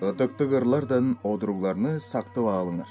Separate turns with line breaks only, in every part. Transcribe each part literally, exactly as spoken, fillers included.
Ыдыкты кырлардан одуругларны сактып алыңар.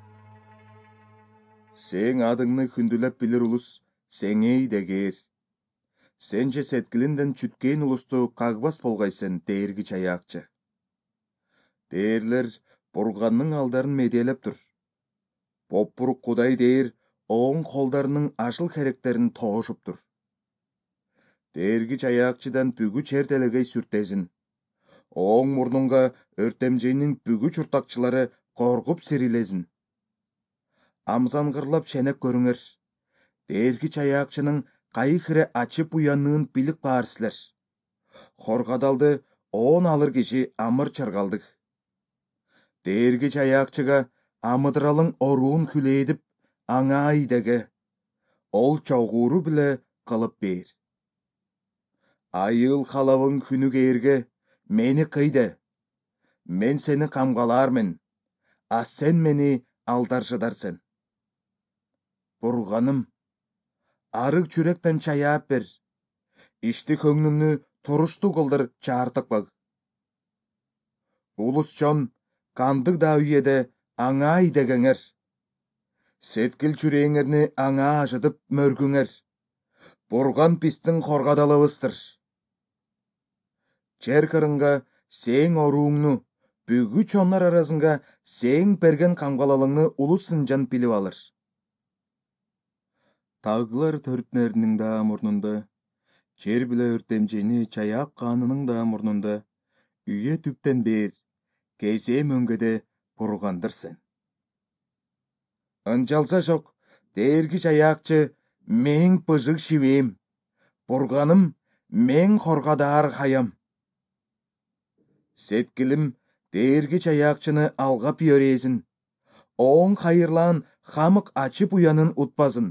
Сең адыңны хүндүләп билер улус, сеңей дегер. Сен же сеткилинден чүткейин улусту кагбас болгайсен, дээрги чаяакчы. Дээрлер бурганның алдарын медиелеп тур. Поппурук Кудай дээр оң колдарынын ашыл херектерин тоошуп тур. Дээрги чаяакчыдан бүгү чертелегей сүртезин. Оң мурнунга өртемжейнин бүгү чуртакчылары коргуп сирилезин. Амзангырлап шенеп көрүңөр. Дээрги чаяакчынын кайы хире ачып уяннын билик баар силер. Хоргадалды он алыр киши амыр чыргалдык. Дээрги чаяакчыга амыдыралың оруун хүлээдип, аңа айдеге. Ол чогууру биле кылып бээр. Айыл халабың күнү кээрге, мени кыйде. Мен сени камгалаармын, а сен мени алдаршыдарсың. Бурганым, арык чүректен чаяап бер. Ишти көңнүмнү турушту кылдыр чаартык баг. Улус чон кандык да үйеде аңа айдегеңер. Сеткил чүрээңерни аңа ажыдып мөргүңер. Бурган пистин хоргадалыбыстыр. Жер кырынга сең орууңну, бүгү чоннар арасынга сең берген камгалалыңны улус сынжан билип алыр. Тагылар төртнеринин да мурнунда, жер биле өртемжени чаяап канынын да мурнунда, үйе түптен бер, кесе мөңгөдө бургандырсың. Ынжалса жок, дээрги чаяакчы мең пыжык шибем, бурганым мең хоргадаар хаям. Сеткилим дээрги чаяакчыны алга пиөрезин, оң хайырлаан хамык ачып уянын утпазын.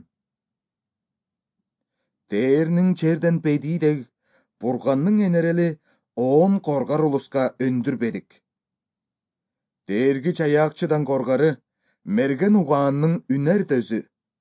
Дээрнин черден бедидег, бурганның энерели он коргар улуска өндүрбедик. Дээрги чаяакчыдан коргары мерген угаанның үнер төзү.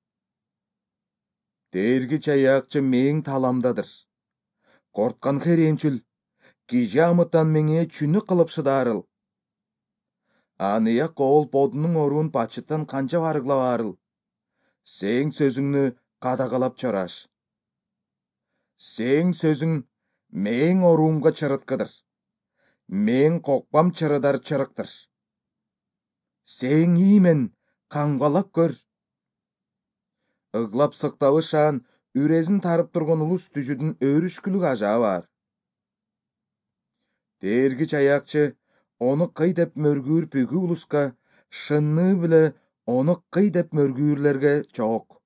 Дээрги чаяакчы мең таламдадыр. Корткан херемчүл, кижи амыттан меңе чүнү кылып шыдаарыл. Аныя кол бодунун оруун бачыттан канча барыглап арыл. Сең сөзүңнү кадагалап чораш. Сең сөзүң мең оруумга чырыткыдыр. Мең кокпам чырыдар чырыктыр. Сең иймен камгалап көр. Ыглап сыктабы шаан үрезин тарып турган улус түжүдүн өрүшкүлүк ажаа бар. Дээрги чаяакчы ону кый деп мөргүүр бүгү улуска шынны биле ону кый деп мөргүүрлерге чок.